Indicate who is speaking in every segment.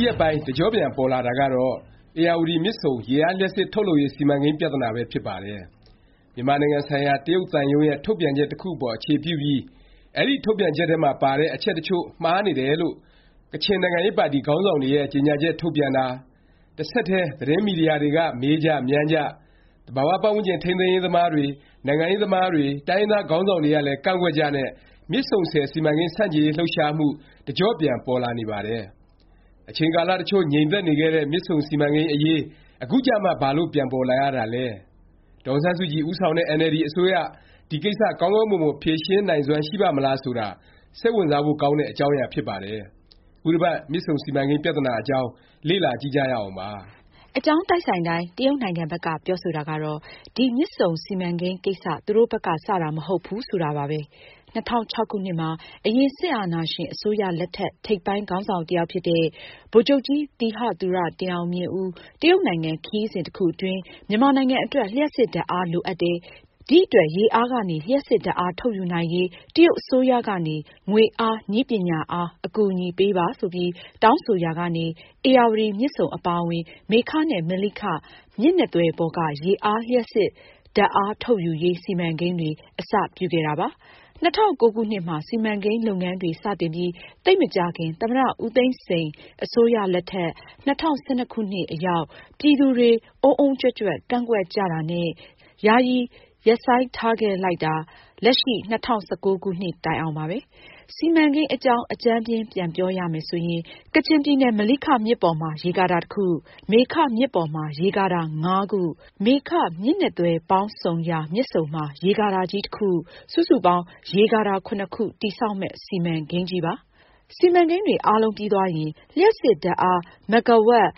Speaker 1: ရက်ပိုင်းတကြောပြန်ပေါ်လာတာကတော့ဧရာဝတီမြစ်ဆုံရေအားလျှပ်စစ်ထုတ်လုပ်ရေးစီမံကိန်းပြသနာပဲဖြစ်ပါတယ်။မြန်မာနိုင်ငံဆိုင်ရာတရုတ်သံရုံးရဲ့ထုတ်ပြန်ချက်တစ်ခုပေါ်အခြေပြုပြီးအဲဒီထုတ်ပြန်ချက်ထဲမှာပါတဲ့အချက်တချို့မှားနေတယ်လို့ကချင်နိုင်ငံရေးပါတီခေါင်းဆောင်တွေရဲ့ကြေညာချက်ထုတ်ပြန်တာတစ်ဆက်တည်းသတင်းမီဒီယာတွေကမေးကြမြန်းကြသဘာဝပတ်ဝန်းကျင်ထိန်းသိမ်းရေးသမားတွေနိုင်ငံရေးသမားတွေတိုင်းရင်းသားခေါင်းဆောင်တွေကလည်းကန့်ကွက်ကြနဲ့မြစ်ဆုံဆည်စီမံကိန်းဆန့်ကျင်ရေးလှုပ်ရှားမှုတကြောပြန်ပေါ်လာနေပါတယ်။အချိန်ကာလတချို့ငြိမ်သက်နေခဲ့တဲ့မြစ်ဆုံစီမံကိန်းအရေးအခုကြမှဘာလို့ပြန်ပေါ်လာရတာလဲ။ဒေါ်အောင်ဆန်းစုကြည်ဦးဆောင်တဲ့ NLD အစိုးရဒီကိစ္စကောင်းကောင်းမွန်မွန်ဖြေရှင်းနိုင်စွမ်းရှိပါ့မလားဆိုတာစိတ်ဝင်စားဖို့ကောင်းတဲ့အကြောင်းအရာဖြစ်ပါတယ်။ခုတစ်ပတ်မြစ်ဆုံစီမံကိန်းပြသနာအကြောင်းလေ့လာကြည့်ကြရအောင်ပါ
Speaker 2: ။အကြောင်းတိုက်ဆိုင်တိုင်းတရုတ်နိုင်ငံဘက်ကပြောဆိုတာကတော့ဒီမြစ်ဆုံစီမံကိန်းကိစ္စသူတို့ဘက်ကစတာမဟုတ်ဘူးဆိုတာပါပဲ။2006 ခုနှစ်မှာအရင်စစ်အာဏာရှင်အစိုးရလက်ထက်ထိပ်ပိုင်းခေါင်းဆောင်တစ်ယောက်ဖြစ်တဲ့ဗိုလ်ချုပ်ကြီးသီဟသူရတင်အောင်မြင်ဦးတရုတ်နိုင်ငံခရီးစဉ်တစ်ခုအတွင်းမြန်မာနိုင်ငံအတွက်လျှပ်စစ်ဓာတ်အားလိုအပ်တယ်ဒီအတွက်ရေအားကနေလျှပ်စစ်ဓာတ်အားထုတ်ယူနိုင်ရေးတရုတ်အစိုးရကနေငွေအားနည်းပညာအားအကူအညီပေးပါဆိုပြီးတောင်းဆိုရာကနေဧရာဝတီမြစ်ဆုံအပါအဝင်မေခနဲ့မလိခမြစ်နှစ်သွယ်ပေါ်ကရေအားလျှပ်စစ်ဓာတ်အားထုတ်ယူရေးစီမံကိန်းတွေအစပြုခဲ့တာပါ2009 ခုနှစ်မှာစီမံကိန်းလုပ်ငန်းတွေစတင်ပြီးသိပ်မကြာခင်သမ္မတဦးသိန်းစိန်အစိုးရလက်ထက်2012 ခုနှစ်အရောက်ပြည်သူတွေအုန်းအုန်းကြွက်ကြွက်ကန့်ကွက်ကြတာနဲ့ယာယီရပ်ဆိုင်းထားခဲ့လိုက်တာလက်ရှိ2019 ခုနှစ်တိုင်အောင်ပါပဲစီမံကိန်းအကြောင်းအကြမ်းပြင်းပြန်ပြောရမယ်ဆိုရင်ကချင်ပြည်နယ်မလိခမြစ်ပေါ်မှာရေကာတာတစ်ခုမေခမြစ်ပေါ်မှာရေကာတာ5ခုမေခမြစ်နှစ်သွယ်ပေါင်းစုံရာမြစ်ဆုံမှာရေကာတာကြီးတစ်ခုစုစုပေါင်းရေကာတာ7ခုတည်ဆောက်မဲ့စီမံကိန်းကြီးပါစီမံကိန်းတွေအားလုံးပြီးသွားရင်လျှပ်စစ်ဓာတ်အားမဂ္ဂါဝပ်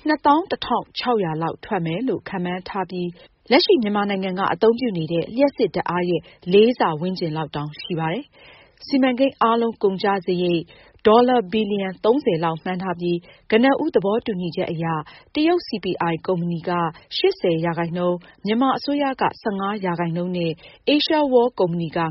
Speaker 2: 21,600 လောက်ထွက်မယ်လို့ခန့်မှန်းထားပြီးလက်ရှိမြန်မာနိုင်ငံကအသုံးပြုနေတဲ့လျှပ်စစ်ဓာတ်အားရဲ့4 ဆဝန်းကျင်လောက်တောင်ရှိပါတယ်။စီမံကိန်းအားလုံးကုန်ကျစရိတ်ဒေါ်လာဘီလီယံ 30 လောက်မှန်းထားပြီးကနဦးသဘောတူညီချက်အရတရုတ် CPI ကုမ္ပဏီက 80% မြန်မာအစိုးရက 15% နဲ့ Asia World ကုမ္ပဏီက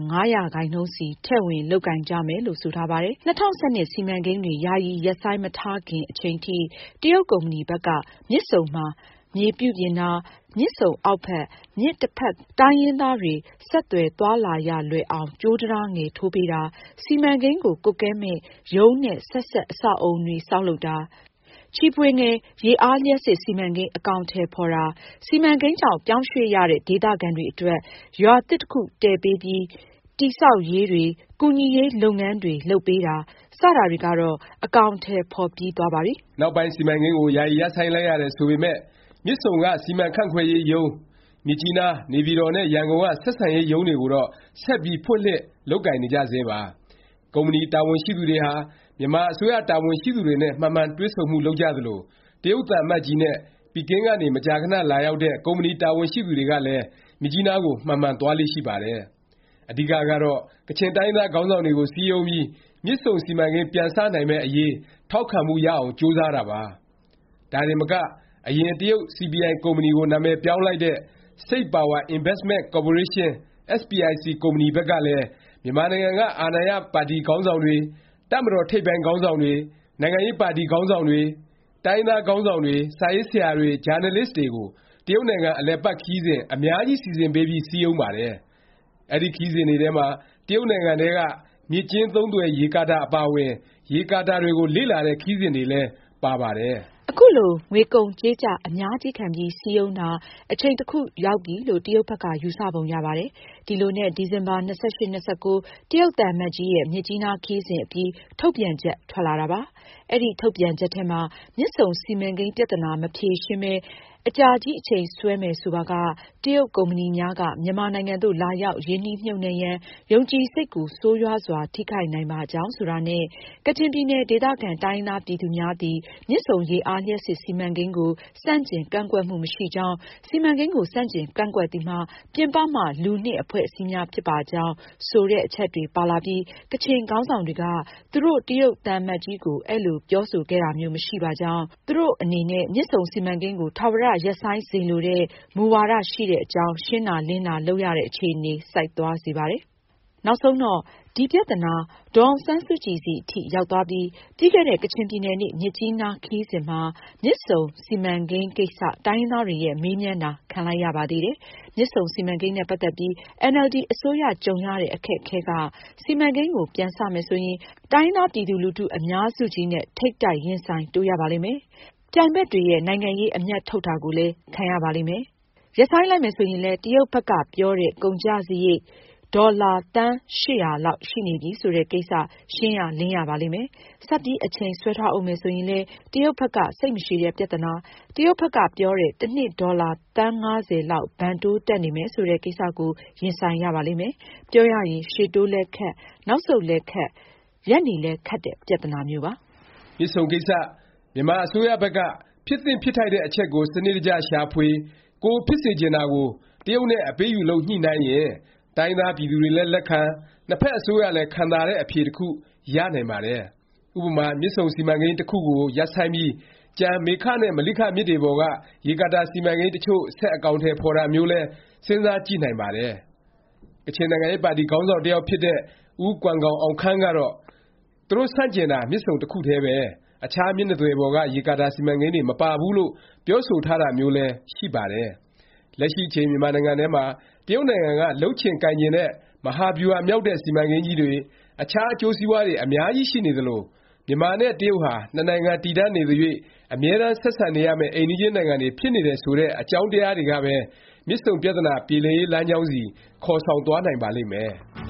Speaker 2: 5% စီထည့်ဝင်လုပ်ကိုင်ကြမယ်လို့ဆိုထားပါတယ်။2012စီမံကိန်းတွေယာယီရပ်ဆိုင်းမထားခင်အချိန်ထိတရုတ်ကုမ္ပဏီဘက်ကမြစ်ဆုံမှာမြေပြုပြင်တာမြစ်ဆုံအောက်ဖက်မြစ်တစ်ဖက်တိုင်းရင်းသားတွေဆက်သွယ်သွားလာရလွယ်အောင်ကြိုးတရားငယ်ထိုးပေးတာစီမံကိန်းကိုကွပ်ကဲမဲ့ရုံးနဲ့ဆက်ဆက်အဆောက်အုံတွေဆောက်လုပ်တာချီဖွေငယ်ရေအားလျှပ်စစ်စီမံကိန်းအကောင်အထည်ဖော်တာစီမံကိန်းကြောင့်ပြောင်းရွှေ့ရတဲ့ဒေသခံတွေအတွက်ရွာသစ်တစ်ခုတည်ပေးပြီးတည်ဆောက်ရေးတွေကူညီရေးလုပ်ငန်းတွေလုပ်ပေးတာစတာတွေကတော့အကောင်အထည်ဖော်ပြီးသွားပါပြီ
Speaker 1: ။နောက်ပိုင်းစီမံကိန်းကိုယာယီရပ်ဆိုင်းလိုက်ရတယ်ဆိုပေမဲ့မြစ်ဆုံကစီမံခန့်ခွဲရေးရုံးမြစ်ကြီးနားနေပြည်တော်နဲ့ရန်ကုန်ကဆက်ဆံရေးရုံးတွေကိုတော့ဆက်ပြီးဖွင့်လှစ်လုပ်ကိုင်နေကြဆဲပါကုမ္ပဏီတာဝန်ရှိသူတွေဟာမြန်မာအစိုးရတာဝန်ရှိသူတွေနဲ့မှန်မှန်တွေ့ဆုံမှုလုပ်ကြသလိုတရုတ်သံအမတ်ကြီးနဲ့ပီကင်းကနေမကြာခဏလာရောက်တဲ့ကုမ္ပဏီတာဝန်ရှိသူတွေကလည်းမြစ်ကြီးနားကိုမှန်မှန်သွားလေ့ရှိပါတယ်အဓိကကတော့ကချင်တိုင်းသားခေါင်းဆောင်တွေကိုစည်းရုံးပြီးမြစ်ဆုံစီမံကိန်းပြန်စနိုင်မဲ့အရေးထောက်ခံမှုရအောင်ကြိုးစားတာပါဒါတင်မကအရင်တရုတ် CPI ကုမ္ပဏီကိုနာမည်ပြောင်းလိုက်တဲ့ State Power Investment Corporation SPIC ကုမ္ပဏီဘက်ကလည်းမြန်မာနိုင်ငံကအာဏာရပါတီခေါင်းဆောင်တွေတပ်မတော်ထိပ်ပိုင်းခေါင်းဆောင်တွေနိုင်ငံရေးပါတီခေါင်းဆောင်တွေတိုင်းသားခေါင်းဆောင်တွေစာရေးဆရာတွေဂျာနယ်လစ်တွေကိုတရုတ်နိုင်ငံအလည်ပတ်ခရီးစဉ်အများကြီးစီစဉ်ပေးပြီးစည်းရုံးပါတယ်အဲဒီခရီးစဉ်တွေထဲမှာတရုတ်နိုင်ငံထဲကမြစ်ကျဉ်းသုံးသွယ်ရေကာတာအပါအဝင်ရေကာတာတွေကိုလေ့လာတဲ့ခရီးစဉ်တွေလည်းပါပါတယ်
Speaker 2: အခုလိုငွေကုန်ကြေးကျအများကြီးခံပြီးစည်းရုံးတာအချိန်တစ်ခုရောက်ပြီလို့တရုတ်ဘက်ကယူဆပုံရပါတယ်။ဒီလိုနဲ့ဒီဇင်ဘာ 28-29 တရုတ်သံအမတ်ကြီးရဲ့မြစ်ကြီးနားခရီးစဉ်အပြီးထုတ်ပြန်ချက်ထွက်လာတာပါ။အဲဒီထုတ်ပြန်ချက်ထဲမှာမြစ်ဆုံစီမံကိန်းပြဿနာမဖြေရှင်းပဲအကြာကြီးအချိန်ဆွဲမယ်ဆိုပါကတရုတ်ကုမ္ပဏီများကမြန်မာနိုင်ငံသို့လာရောက်ရင်းနှီးမြှုပ်နှံရန်ယုံကြည်စိတ်ကိုဆိုးရွားစွာထိခိုက်နိုင်ပါကြောင်းဆိုတာနဲ့ကချင်ပြည်နယ်ဒေသခံတိုင်းရင်းသားပြည်သူများသည်မြစ်ဆုံရေအားလျှပ်စစ်စီမံကိန်းကိုဆန့်ကျင်ကန့်ကွက်မှုမရှိကြောင်းစီမံကိန်းကိုဆန့်ကျင်ကန့်ကွက်သည်မှာပြင်ပမှလူနှင့်အဖွဲ့အစည်းများဖြစ်ပါကြောင်းဆိုတဲ့အချက်တွေပါလာပြီးကချင်ခေါင်းဆောင်တွေကသူတို့တရုတ်သံအမတ်ကြီးကိုအဲ့လိုပြောဆိုခဲ့တာမျိုးမရှိပါကြောင်းသူတို့အနေနဲ့မြစ်ဆုံစီမံကိန်းကိုထာဝရရပ်ဆိုင်းစေလိုတဲ့မူဝါဒရှိတဲ့အကြောင်းရှင်းတာလင်းတာလုပ်ရတဲ့အခြေအနေစိုက်သွားစေပါတယ်။နောက်ဆုံးတော့ ဒီပြဿနာ ဒေါ်အောင်ဆန်းစုကြည်ဆီအထိရောက်သွားပြီး ပြီးခဲ့တဲ့ ကချင်ပြည်နယ်နေ့ မြစ်ကြီးနားခရီးစဉ်မှာ မြစ်ဆုံစီမံကိန်းကိစ္စ တိုင်းရင်းသားတွေရဲ့ မေးမြန်းတာ ခံလိုက်ရပါသေးတယ်။ မြစ်ဆုံစီမံကိန်းနဲ့ ပတ်သက်ပြီး NLD အစိုးရကြုံရတဲ့ အခက်အခဲက စီမံကိန်းကို ပြန်စမယ်ဆိုရင် တိုင်းရင်းသားပြည်သူလူထု အများစုကြီးနဲ့ ထိပ်တိုက်ရင်ဆိုင်တိုးရပါလိမ့်မယ်။ ပြိုင်ဘက်တွေရဲ့ နိုင်ငံရေးအမြတ်ထုတ်တာကိုလည်း ခံရပါလိမ့်မယ်။ ရပ်ဆိုင်းလိုက်မယ်ဆိုရင်လည်း တရုတ်ဘက်ကပြောတဲ့ ကုန်ကျစားရိတ် ဒေါ်လာသန်း ၈၀၀ လောက်ရှိနေပြီဆိုတဲ့ကိစ္စ ရှင်းရလင်းရပါလိမ့်မယ်။ ဆက်ပြီးအချိန်ဆွဲထားဦးမယ်ဆိုရင်လည်း တရုတ်ဘက်က စိတ်မရှည်တဲ့ပြသနာ၊ တရုတ်ဘက်ကပြောတဲ့ တစ်နှစ်ဒေါ်လာသန်း ၅၀ လောက် ဘဏ်တိုးတက်နေမယ်ဆိုတဲ့ကိစ္စကို ရင်ဆိုင်ရပါလိမ့်မယ်။ ပြောရရင် ရှေ့တိုးလည်းခက်၊ နောက်ဆုတ်လည်းခက်၊ ရပ်နေလည်းခက်တဲ့ ပြသနာမျိုးပါ
Speaker 1: ။ မြစ်ဆုံကိစ္စ မြန်မာအစိုးရဘက်က ဖြစ်သင့်ဖြစ်ထိုက်တဲ့အချက်ကို စနစ်တကျရှာဖွေ၊ ကိုယ်ဖြစ်စေချင်တာကို တရုတ်နဲ့ အပေးအယူလုပ်ညှိနှိုင်းရင် တိုင်းရင်းသားပြည်သူတွေလည်း လက်ခံ၊ နှစ်ဖက်အစိုးရလည်း ခံသာတဲ့ အဖြေတစ်ခု ရနိုင်ပါတယ်။ ဥပမာ မြစ်ဆုံစီမံကိန်း တစ်ခုကို ရပ်ဆိုင်းပြီး ကျန် မေခ နဲ့ မလိခ မြစ်တွေပေါ်က ရေကာတာ စီမံကိန်း တစ်ချို့ ဆက်အကောင်အထည် ဖော်တာမျိုးလည်း စဉ်းစားကြည့်နိုင်ပါတယ်။ ကချင်နိုင်ငံရေးပါတီ ခေါင်းဆောင်တစ်ယောက်ဖြစ်တဲ့ ဦးကွမ်ဂေါင်အောင်ခမ်းကတော့ သူတို့ဆန့်ကျင်တာ မြစ်ဆုံတစ်ခုတည်းပဲ၊ အခြားမြစ်နှစ်သွယ်ပေါ်က ရေကာတာ စီမံကိန်းတွေ မပါဘူးလို့ ပြောဆိုထားတာမျိုးလည်း ရှိပါတယ်။ လက်ရှိအချိန် မြန်မာနိုင်ငံထဲမှာ တရုတ်နိုင်ငံက လုပ်ချင်ကိုင်ချင်တဲ့ မဟာဗျူဟာမြောက်တဲ့ စီမံကိန်းကြီးတွေ၊ အခြားအကျိုးစီးပွားတွေ အများကြီးရှိနေသလို၊ မြန်မာနဲ့ တရုတ်ဟာ နှစ်နိုင်ငံ တည်တံ့နေသရွေ့ အမြဲတမ်း ဆက်ဆံနေရမယ့် အိမ်နီးချင်းနိုင်ငံတွေ ဖြစ်နေတယ် ဆိုတဲ့ အကြောင်းတရားတွေကပဲ မြစ်ဆုံပြသနာ ပြေလည်ရေး လမ်းကြောင်းဆီ ခေါ်ဆောင်သွားနိုင်ပါလိမ့်မယ်